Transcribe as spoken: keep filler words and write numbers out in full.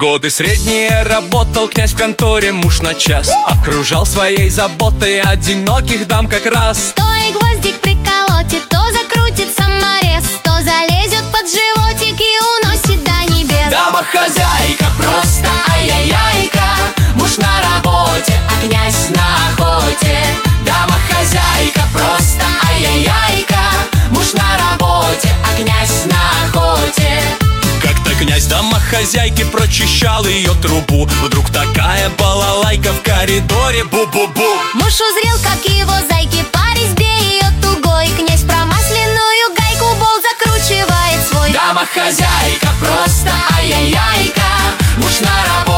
Годы средние работал князь в конторе, муж на час. Окружал своей заботой одиноких дам как раз. То и гвоздик приколотит, то закрутит саморез, то залезет под животик и уносит до небес. Домохозяйка просто ай-яй-яйка, муж на работе, а князь на охоте. Домохозяйка просто ай-яй-яйка, муж на работе, а князь на охоте. Как-то князь домохозяйки прочищал ее трубу. Вдруг такая балалайка в коридоре, бу-бу-бу. Муж узрел, как его зайки по резьбе ее тугой. Князь промасленную гайку бол закручивает свой. Домохозяйка просто ай-яй-яйка, муж на работе,